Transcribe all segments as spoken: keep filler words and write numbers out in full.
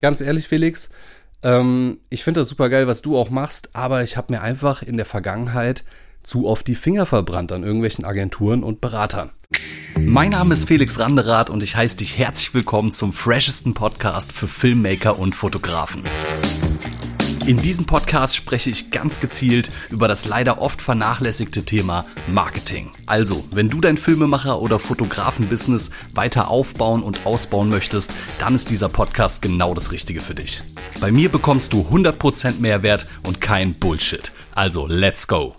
Ganz ehrlich, Felix, ähm, ich finde das super geil, was du auch machst, aber ich habe mir einfach in der Vergangenheit zu oft die Finger verbrannt an irgendwelchen Agenturen und Beratern. Mein Name ist Felix Randerath und ich heiße dich herzlich willkommen zum freshesten Podcast für Filmmaker und Fotografen. In diesem Podcast spreche ich ganz gezielt über das leider oft vernachlässigte Thema Marketing. Also, wenn du dein Filmemacher- oder Fotografen-Business weiter aufbauen und ausbauen möchtest, dann ist dieser Podcast genau das Richtige für dich. Bei mir bekommst du hundert Prozent Mehrwert und kein Bullshit. Also, let's go!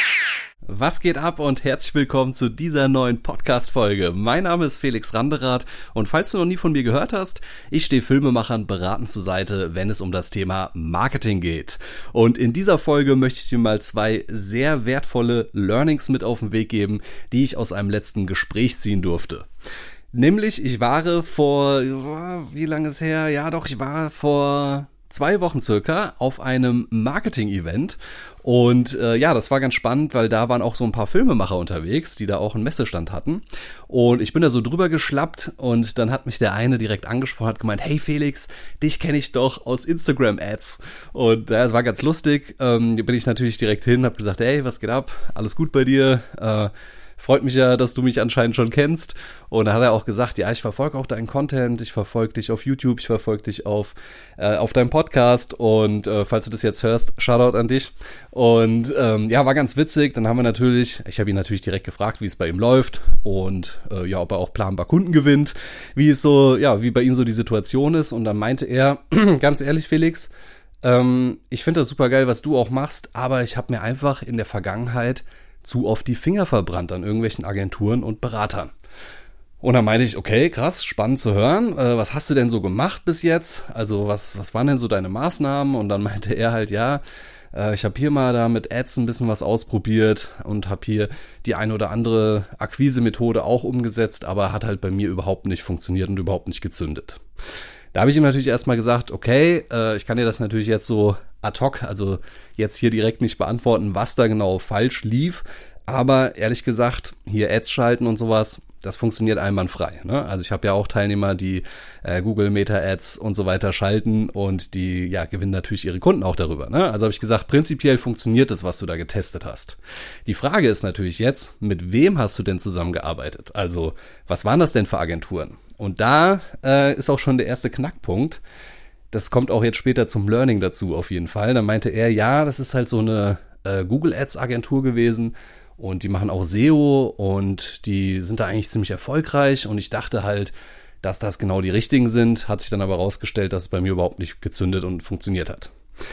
Was geht ab und herzlich willkommen zu dieser neuen Podcast-Folge. Mein Name ist Felix Randerath und falls du noch nie von mir gehört hast, ich stehe Filmemachern beratend zur Seite, wenn es um das Thema Marketing geht. Und in dieser Folge möchte ich dir mal zwei sehr wertvolle Learnings mit auf den Weg geben, die ich aus einem letzten Gespräch ziehen durfte. Nämlich, ich war vor, wie lange ist her? Ja doch, ich war vor zwei Wochen circa auf einem Marketing-Event und äh, ja, das war ganz spannend, weil da waren auch so ein paar Filmemacher unterwegs, die da auch einen Messestand hatten und ich bin da so drüber geschlappt und dann hat mich der eine direkt angesprochen, hat gemeint, hey Felix, dich kenne ich doch aus Instagram-Ads und ja, das war ganz lustig, ähm, da bin ich natürlich direkt hin, hab gesagt, hey, was geht ab, alles gut bei dir, äh, freut mich ja, dass du mich anscheinend schon kennst. Und dann hat er auch gesagt, ja, ich verfolge auch deinen Content, ich verfolge dich auf YouTube, ich verfolge dich auf, äh, auf deinem Podcast und äh, falls du das jetzt hörst, Shoutout an dich. Und ähm, ja, war ganz witzig. Dann haben wir natürlich, ich habe ihn natürlich direkt gefragt, wie es bei ihm läuft und äh, ja, ob er auch planbar Kunden gewinnt, wie es so, ja, wie bei ihm so die Situation ist. Und dann meinte er, ganz ehrlich, Felix, ähm, ich finde das super geil, was du auch machst, aber ich habe mir einfach in der Vergangenheit zu oft die Finger verbrannt an irgendwelchen Agenturen und Beratern. Und dann meinte ich, okay, krass, spannend zu hören. Äh, was hast du denn so gemacht bis jetzt? Also was, was waren denn so deine Maßnahmen? Und dann meinte er halt, ja, äh, ich habe hier mal da mit Ads ein bisschen was ausprobiert und habe hier die eine oder andere Akquise-Methode auch umgesetzt, aber hat halt bei mir überhaupt nicht funktioniert und überhaupt nicht gezündet. Da habe ich ihm natürlich erstmal gesagt, okay, äh, ich kann dir das natürlich jetzt so ad hoc, also jetzt hier direkt nicht beantworten, was da genau falsch lief. Aber ehrlich gesagt, hier Ads schalten und sowas, das funktioniert einwandfrei. Ne? Also ich habe ja auch Teilnehmer, die äh, Google Meta Ads und so weiter schalten und die ja gewinnen natürlich ihre Kunden auch darüber. Ne? Also habe ich gesagt, prinzipiell funktioniert das, was du da getestet hast. Die Frage ist natürlich jetzt, mit wem hast du denn zusammengearbeitet? Also was waren das denn für Agenturen? Und da äh, ist auch schon der erste Knackpunkt. Das kommt auch jetzt später zum Learning dazu auf jeden Fall. Da meinte er, ja, das ist halt so eine äh, Google Ads Agentur gewesen und die machen auch S E O und die sind da eigentlich ziemlich erfolgreich und ich dachte halt, dass das genau die richtigen sind, hat sich dann aber rausgestellt, dass es bei mir überhaupt nicht gezündet und funktioniert hat.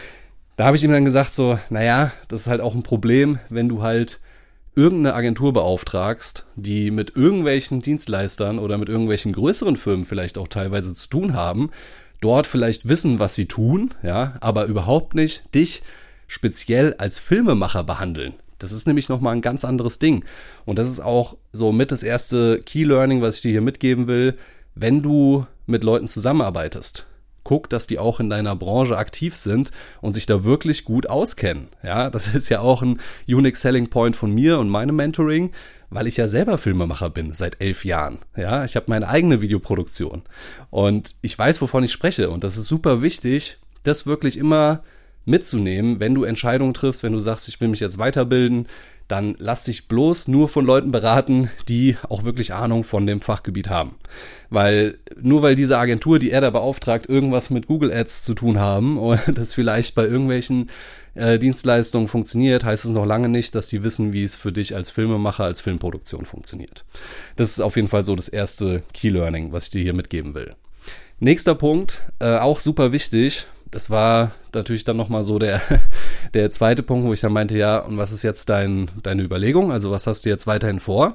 Da habe ich ihm dann gesagt so, naja, das ist halt auch ein Problem, wenn du halt irgendeine Agentur beauftragst, die mit irgendwelchen Dienstleistern oder mit irgendwelchen größeren Firmen vielleicht auch teilweise zu tun haben, dort vielleicht wissen, was sie tun, ja, aber überhaupt nicht dich speziell als Filmemacher behandeln. Das ist nämlich nochmal ein ganz anderes Ding. Und das ist auch so mit das erste Key Learning, was ich dir hier mitgeben will, wenn du mit Leuten zusammenarbeitest. Guck, dass die auch in deiner Branche aktiv sind und sich da wirklich gut auskennen. Ja, das ist ja auch ein Unique Selling Point von mir und meinem Mentoring, weil ich ja selber Filmemacher bin seit elf Jahren. Ja, ich habe meine eigene Videoproduktion und ich weiß, wovon ich spreche und das ist super wichtig, das wirklich immer mitzunehmen, wenn du Entscheidungen triffst, wenn du sagst, ich will mich jetzt weiterbilden, dann lass dich bloß nur von Leuten beraten, die auch wirklich Ahnung von dem Fachgebiet haben. Weil nur weil diese Agentur, die er da beauftragt, irgendwas mit Google Ads zu tun haben und das vielleicht bei irgendwelchen äh, Dienstleistungen funktioniert, heißt es noch lange nicht, dass die wissen, wie es für dich als Filmemacher, als Filmproduktion funktioniert. Das ist auf jeden Fall so das erste Key Learning, was ich dir hier mitgeben will. Nächster Punkt, äh, auch super wichtig. Das war natürlich dann nochmal so der, der zweite Punkt, wo ich dann meinte, ja, und was ist jetzt dein, deine Überlegung? Also was hast du jetzt weiterhin vor?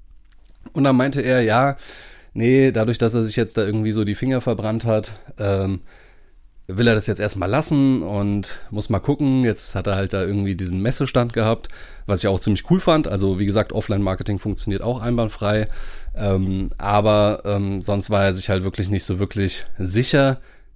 Und dann meinte er, ja, nee, dadurch, dass er sich jetzt da irgendwie so die Finger verbrannt hat, ähm, will er das jetzt erstmal lassen und muss mal gucken. Jetzt hat er halt da irgendwie diesen Messestand gehabt, was ich auch ziemlich cool fand. Also wie gesagt, Offline-Marketing funktioniert auch einwandfrei. Ähm, aber ähm, sonst war er sich halt wirklich nicht so wirklich sicher,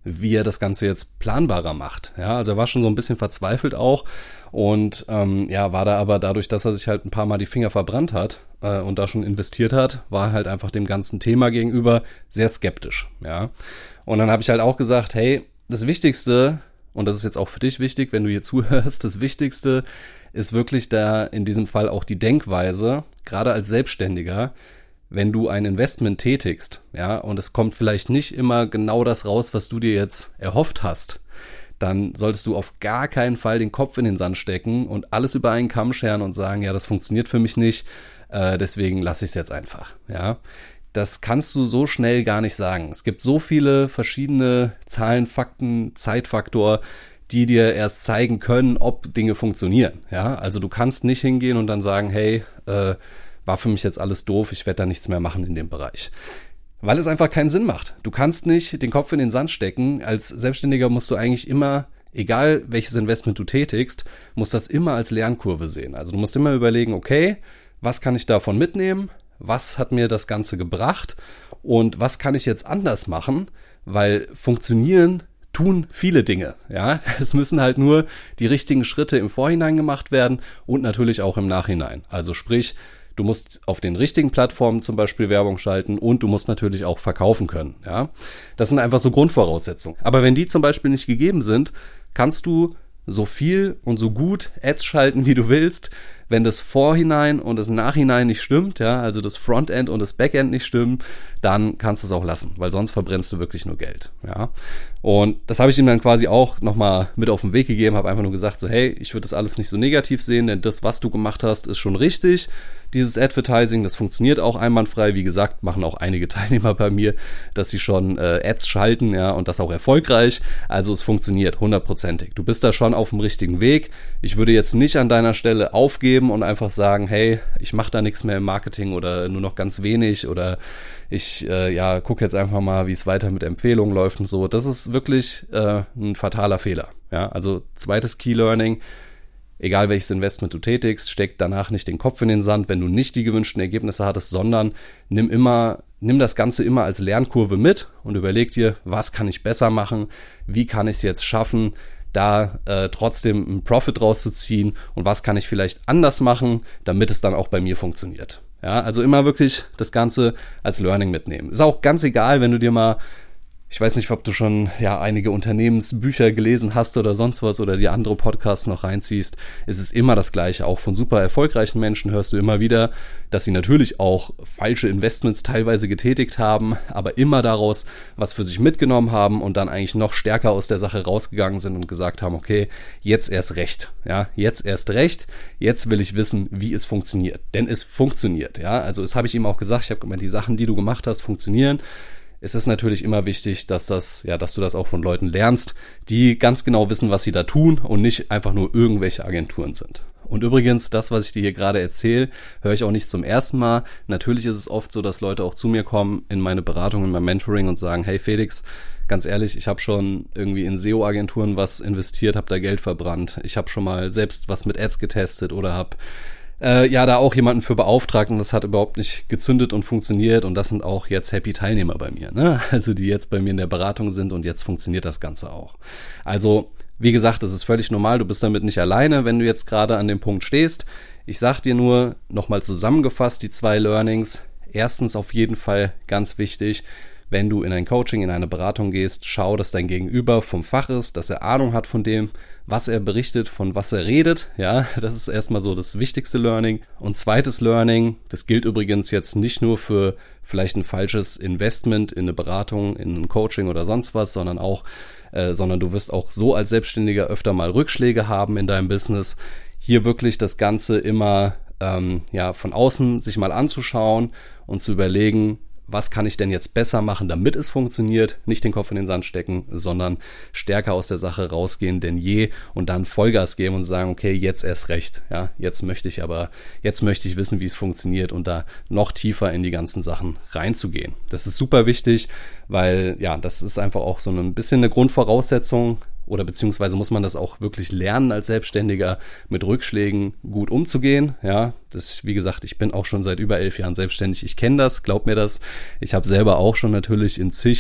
wie er das Ganze jetzt planbarer macht. Ja, also er war schon so ein bisschen verzweifelt auch und ähm, ja, war da aber dadurch, dass er sich halt ein paar Mal die Finger verbrannt hat äh, und da schon investiert hat, war halt einfach dem ganzen Thema gegenüber sehr skeptisch. Ja, und dann habe ich halt auch gesagt, hey, das Wichtigste, und das ist jetzt auch für dich wichtig, wenn du hier zuhörst, das Wichtigste ist wirklich da in diesem Fall auch die Denkweise, gerade als Selbstständiger, wenn du ein Investment tätigst, ja, und es kommt vielleicht nicht immer genau das raus, was du dir jetzt erhofft hast, dann solltest du auf gar keinen Fall den Kopf in den Sand stecken und alles über einen Kamm scheren und sagen, ja, das funktioniert für mich nicht, äh, deswegen lasse ich es jetzt einfach, ja. Das kannst du so schnell gar nicht sagen. Es gibt so viele verschiedene Zahlen, Fakten, Zeitfaktor, die dir erst zeigen können, ob Dinge funktionieren, ja. Also du kannst nicht hingehen und dann sagen, hey, äh, war für mich jetzt alles doof, ich werde da nichts mehr machen in dem Bereich. Weil es einfach keinen Sinn macht. Du kannst nicht den Kopf in den Sand stecken. Als Selbstständiger musst du eigentlich immer, egal welches Investment du tätigst, musst das immer als Lernkurve sehen. Also du musst immer überlegen, okay, was kann ich davon mitnehmen? Was hat mir das Ganze gebracht? Und was kann ich jetzt anders machen? Weil funktionieren tun viele Dinge, ja. Es müssen halt nur die richtigen Schritte im Vorhinein gemacht werden und natürlich auch im Nachhinein. Also sprich, du musst auf den richtigen Plattformen zum Beispiel Werbung schalten und du musst natürlich auch verkaufen können, ja. Das sind einfach so Grundvoraussetzungen. Aber wenn die zum Beispiel nicht gegeben sind, kannst du so viel und so gut Ads schalten, wie du willst. Wenn das Vorhinein und das Nachhinein nicht stimmt, ja, also das Frontend und das Backend nicht stimmen, dann kannst du es auch lassen, weil sonst verbrennst du wirklich nur Geld, ja. Und das habe ich ihm dann quasi auch nochmal mit auf den Weg gegeben, habe einfach nur gesagt so, hey, ich würde das alles nicht so negativ sehen, denn das, was du gemacht hast, ist schon richtig. Dieses Advertising, das funktioniert auch einwandfrei. Wie gesagt, machen auch einige Teilnehmer bei mir, dass sie schon äh, Ads schalten, ja, und das auch erfolgreich. Also es funktioniert hundertprozentig. Du bist da schon auf dem richtigen Weg. Ich würde jetzt nicht an deiner Stelle aufgeben und einfach sagen, hey, ich mache da nichts mehr im Marketing oder nur noch ganz wenig oder ich äh, ja gucke jetzt einfach mal, wie es weiter mit Empfehlungen läuft und so. Das ist wirklich äh, ein fataler Fehler. Ja, also zweites Key Learning: Egal welches Investment du tätigst, steck danach nicht den Kopf in den Sand, wenn du nicht die gewünschten Ergebnisse hattest, sondern nimm immer, nimm das Ganze immer als Lernkurve mit und überleg dir, was kann ich besser machen, wie kann ich es jetzt schaffen, da äh, trotzdem einen Profit rauszuziehen und was kann ich vielleicht anders machen, damit es dann auch bei mir funktioniert. Ja, also immer wirklich das Ganze als Learning mitnehmen. Ist auch ganz egal, wenn du dir mal, ich weiß nicht, ob du schon ja einige Unternehmensbücher gelesen hast oder sonst was oder die andere Podcasts noch reinziehst. Es ist immer das Gleiche. Auch von super erfolgreichen Menschen hörst du immer wieder, dass sie natürlich auch falsche Investments teilweise getätigt haben, aber immer daraus was für sich mitgenommen haben und dann eigentlich noch stärker aus der Sache rausgegangen sind und gesagt haben, okay, jetzt erst recht. Ja, jetzt erst recht. Jetzt will ich wissen, wie es funktioniert. Denn es funktioniert. Ja, also das habe ich ihm auch gesagt. Ich habe gemeint, die Sachen, die du gemacht hast, funktionieren. Es ist natürlich immer wichtig, dass das, ja, dass du das auch von Leuten lernst, die ganz genau wissen, was sie da tun und nicht einfach nur irgendwelche Agenturen sind. Und übrigens, das, was ich dir hier gerade erzähle, höre ich auch nicht zum ersten Mal. Natürlich ist es oft so, dass Leute auch zu mir kommen in meine Beratung, in mein Mentoring und sagen, hey Felix, ganz ehrlich, ich habe schon irgendwie in S E O-Agenturen was investiert, habe da Geld verbrannt. Ich habe schon mal selbst was mit Ads getestet oder habe Äh, ja, da auch jemanden für beauftragt und das hat überhaupt nicht gezündet und funktioniert und das sind auch jetzt happy Teilnehmer bei mir, ne? Also die jetzt bei mir in der Beratung sind und jetzt funktioniert das Ganze auch. Also, wie gesagt, das ist völlig normal, du bist damit nicht alleine, wenn du jetzt gerade an dem Punkt stehst. Ich sag dir nur, nochmal zusammengefasst, die zwei Learnings. Erstens auf jeden Fall ganz wichtig, wenn du in ein Coaching, in eine Beratung gehst, schau, dass dein Gegenüber vom Fach ist, dass er Ahnung hat von dem, was er berichtet, von was er redet. Ja, das ist erstmal so das wichtigste Learning. Und zweites Learning, das gilt übrigens jetzt nicht nur für vielleicht ein falsches Investment in eine Beratung, in ein Coaching oder sonst was, sondern auch, äh, sondern du wirst auch so als Selbstständiger öfter mal Rückschläge haben in deinem Business. Hier wirklich das Ganze immer ähm, ja von außen sich mal anzuschauen und zu überlegen, was kann ich denn jetzt besser machen, damit es funktioniert? Nicht den Kopf in den Sand stecken, sondern stärker aus der Sache rausgehen denn je und dann Vollgas geben und sagen, okay, jetzt erst recht. Ja, jetzt möchte ich aber, jetzt möchte ich wissen, wie es funktioniert und da noch tiefer in die ganzen Sachen reinzugehen. Das ist super wichtig, weil ja, das ist einfach auch so ein bisschen eine Grundvoraussetzung, oder beziehungsweise muss man das auch wirklich lernen als Selbstständiger, mit Rückschlägen gut umzugehen. Ja, das, wie gesagt, ich bin auch schon seit über elf Jahren selbstständig. Ich kenne das, glaub mir das. Ich habe selber auch schon natürlich in zig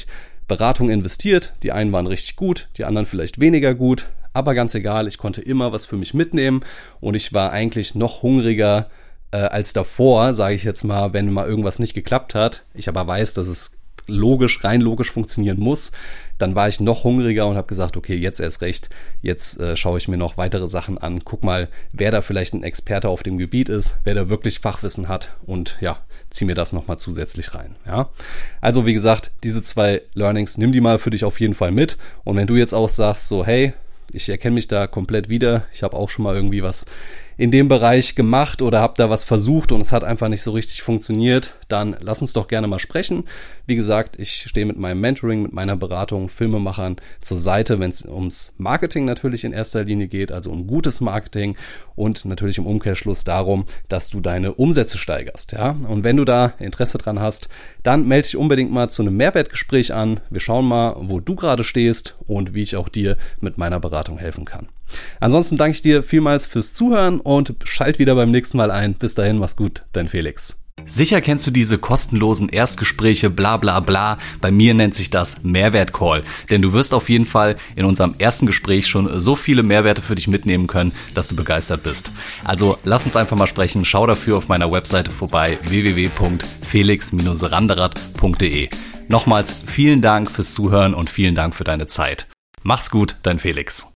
Beratungen investiert. Die einen waren richtig gut, die anderen vielleicht weniger gut. Aber ganz egal, ich konnte immer was für mich mitnehmen und ich war eigentlich noch hungriger äh, als davor, sage ich jetzt mal, wenn mal irgendwas nicht geklappt hat. Ich aber weiß, dass es logisch, rein logisch funktionieren muss. Dann war ich noch hungriger und habe gesagt, okay, jetzt erst recht, jetzt äh, schaue ich mir noch weitere Sachen an. Guck mal, wer da vielleicht ein Experte auf dem Gebiet ist, wer da wirklich Fachwissen hat und ja, zieh mir das nochmal zusätzlich rein. Ja? Also wie gesagt, diese zwei Learnings, nimm die mal für dich auf jeden Fall mit. Und wenn du jetzt auch sagst, so hey, ich erkenne mich da komplett wieder, ich habe auch schon mal irgendwie was in dem Bereich gemacht oder habe da was versucht und es hat einfach nicht so richtig funktioniert, dann lass uns doch gerne mal sprechen. Wie gesagt, ich stehe mit meinem Mentoring, mit meiner Beratung Filmemachern zur Seite, wenn es ums Marketing natürlich in erster Linie geht, also um gutes Marketing und natürlich im Umkehrschluss darum, dass du deine Umsätze steigerst. Ja? Und wenn du da Interesse dran hast, dann melde dich unbedingt mal zu einem Mehrwertgespräch an. Wir schauen mal, wo du gerade stehst und wie ich auch dir mit meiner Beratung helfen kann. Ansonsten danke ich dir vielmals fürs Zuhören und schalt wieder beim nächsten Mal ein. Bis dahin, mach's gut, dein Felix. Sicher kennst du diese kostenlosen Erstgespräche, bla bla bla. Bei mir nennt sich das Mehrwert-Call. Denn du wirst auf jeden Fall in unserem ersten Gespräch schon so viele Mehrwerte für dich mitnehmen können, dass du begeistert bist. Also lass uns einfach mal sprechen. Schau dafür auf meiner Webseite vorbei, w w w punkt felix Bindestrich randerath punkt d e. Nochmals vielen Dank fürs Zuhören und vielen Dank für deine Zeit. Mach's gut, dein Felix.